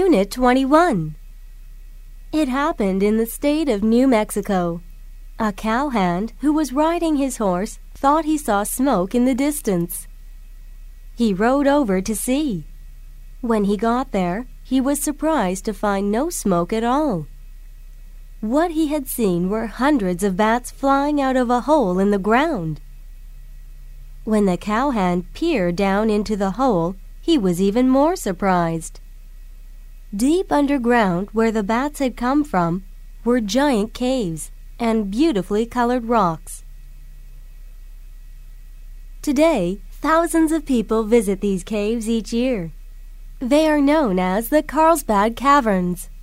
Unit 21. It happened in the state of New Mexico. A cowhand who was riding his horse thought he saw smoke in the distance. He rode over to see. When he got there, he was surprised to find no smoke at all. What he had seen were hundreds of bats flying out of a hole in the ground. When the cowhand peered down into the hole, he was even more surprised. Deep underground, where the bats had come from, were giant caves and beautifully colored rocks. Today, thousands of people visit these caves each year. They are known as the Carlsbad Caverns.